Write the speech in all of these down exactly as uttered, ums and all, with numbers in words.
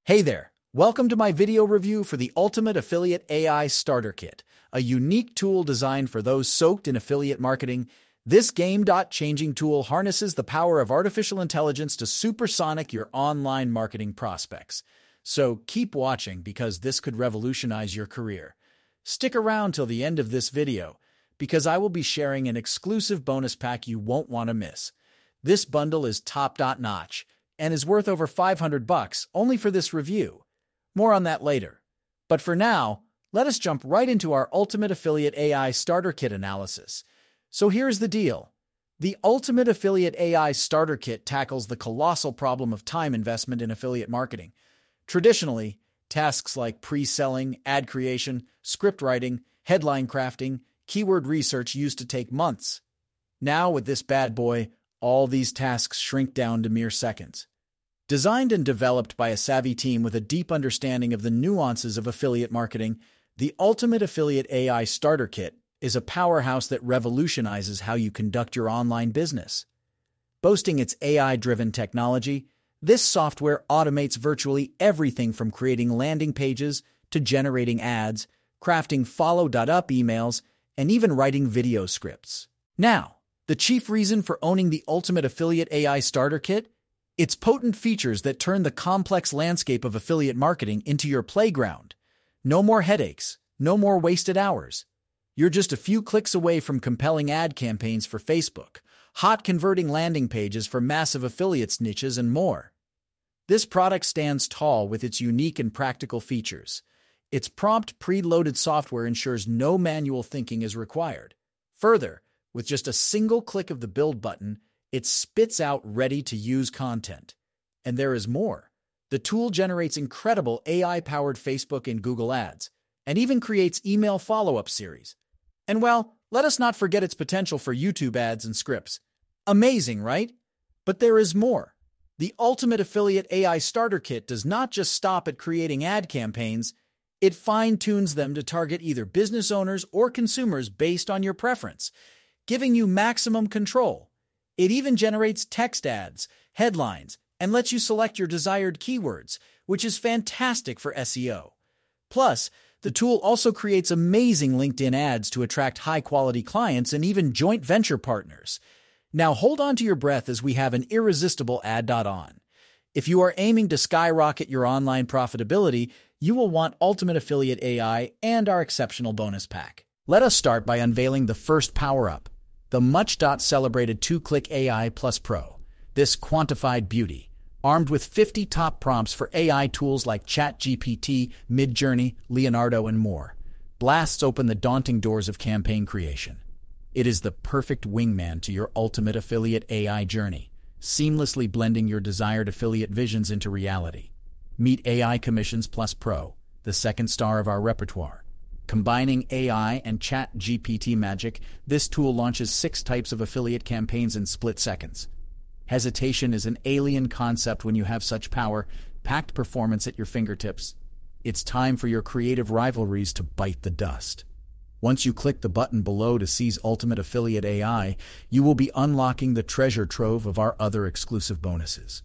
Hey there! Welcome to my video review for the Ultimate Affiliate A I Starter Kit, a unique tool designed for those soaked in affiliate marketing. This game-changing tool harnesses the power of artificial intelligence to supersonic your online marketing prospects. So keep watching because this could revolutionize your career. Stick around till the end of this video because I will be sharing an exclusive bonus pack you won't want to miss. This bundle is top-notch and is worth over five hundred bucks only for this review. More on that later. But for now, let us jump right into our Ultimate Affiliate A I Starter Kit analysis. So here's the deal. The Ultimate Affiliate A I Starter Kit tackles the colossal problem of time investment in affiliate marketing. Traditionally, tasks like pre-selling, ad creation, script writing, headline crafting, keyword research used to take months. Now, with this bad boy, all these tasks shrink down to mere seconds. Designed and developed by a savvy team with a deep understanding of the nuances of affiliate marketing, the Ultimate Affiliate A I Starter Kit is a powerhouse that revolutionizes how you conduct your online business. Boasting its A I-driven technology, this software automates virtually everything from creating landing pages to generating ads, crafting follow-up emails, and even writing video scripts. Now, the chief reason for owning the Ultimate Affiliate A I Starter Kit? Its potent features that turn the complex landscape of affiliate marketing into your playground. No more headaches, no more wasted hours. You're just a few clicks away from compelling ad campaigns for Facebook, hot converting landing pages for massive affiliates niches, and more. This product stands tall with its unique and practical features. Its prompt pre-loaded software ensures no manual thinking is required. Further, with just a single click of the build button, it spits out ready-to-use content. And there is more. The tool generates incredible A I-powered Facebook and Google ads, and even creates email follow-up series. And well, let us not forget its potential for YouTube ads and scripts. Amazing, right? But there is more. The Ultimate Affiliate A I Starter Kit does not just stop at creating ad campaigns, it fine-tunes them to target either business owners or consumers based on your preference, giving you maximum control. It even generates text ads, headlines, and lets you select your desired keywords, which is fantastic for S E O. Plus, the tool also creates amazing LinkedIn ads to attract high-quality clients and even joint venture partners. Now hold on to your breath as we have an irresistible ad on. If you are aiming to skyrocket your online profitability, you will want Ultimate Affiliate A I and our exceptional bonus pack. Let us start by unveiling the first power-up. The much-celebrated two-click A I Plus Pro. This quantified beauty, armed with fifty top prompts for A I tools like ChatGPT, Midjourney, Leonardo, and more, blasts open the daunting doors of campaign creation. It is the perfect wingman to your ultimate affiliate A I journey, seamlessly blending your desired affiliate visions into reality. Meet A I Commissions Plus Pro, the second star of our repertoire. Combining A I and ChatGPT magic, this tool launches six types of affiliate campaigns in split seconds. Hesitation is an alien concept when you have such power-packed performance at your fingertips. It's time for your creative rivalries to bite the dust. Once you click the button below to seize Ultimate Affiliate A I, you will be unlocking the treasure trove of our other exclusive bonuses.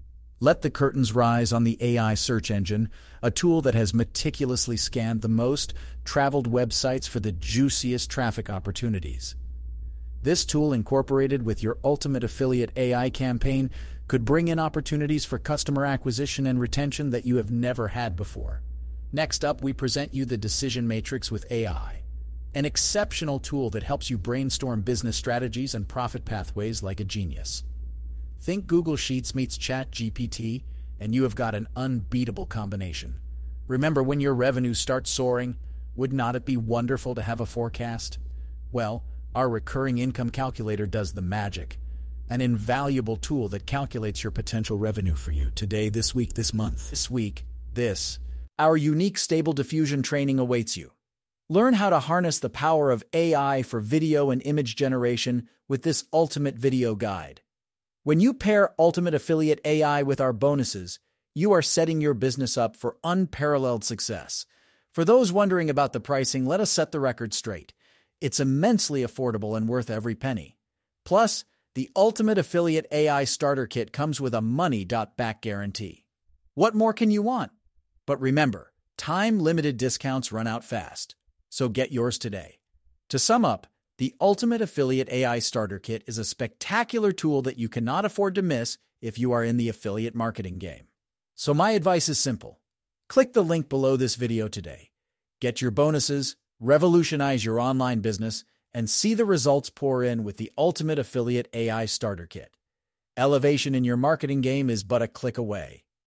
Let the curtains rise on the A I search engine, a tool that has meticulously scanned the most traveled websites for the juiciest traffic opportunities. This tool, incorporated with your Ultimate Affiliate A I campaign, could bring in opportunities for customer acquisition and retention that you have never had before. Next up, we present you the Decision Matrix with A I, an exceptional tool that helps you brainstorm business strategies and profit pathways like a genius. Think Google Sheets meets ChatGPT, and you have got an unbeatable combination. Remember when your revenue starts soaring? Would not it be wonderful to have a forecast? Well, our recurring income calculator does the magic. An invaluable tool that calculates your potential revenue for you today, this week, this month, this week, this. Our unique Stable Diffusion training awaits you. Learn how to harness the power of A I for video and image generation with this ultimate video guide. When you pair Ultimate Affiliate A I with our bonuses, you are setting your business up for unparalleled success. For those wondering about the pricing, let us set the record straight. It's immensely affordable and worth every penny. Plus, the Ultimate Affiliate A I Starter Kit comes with a money-back guarantee. What more can you want? But remember, time-limited discounts run out fast, so get yours today. To sum up, the Ultimate Affiliate A I Starter Kit is a spectacular tool that you cannot afford to miss if you are in the affiliate marketing game. So my advice is simple. Click the link below this video today. Get your bonuses, revolutionize your online business, and see the results pour in with the Ultimate Affiliate A I Starter Kit. Elevation in your marketing game is but a click away.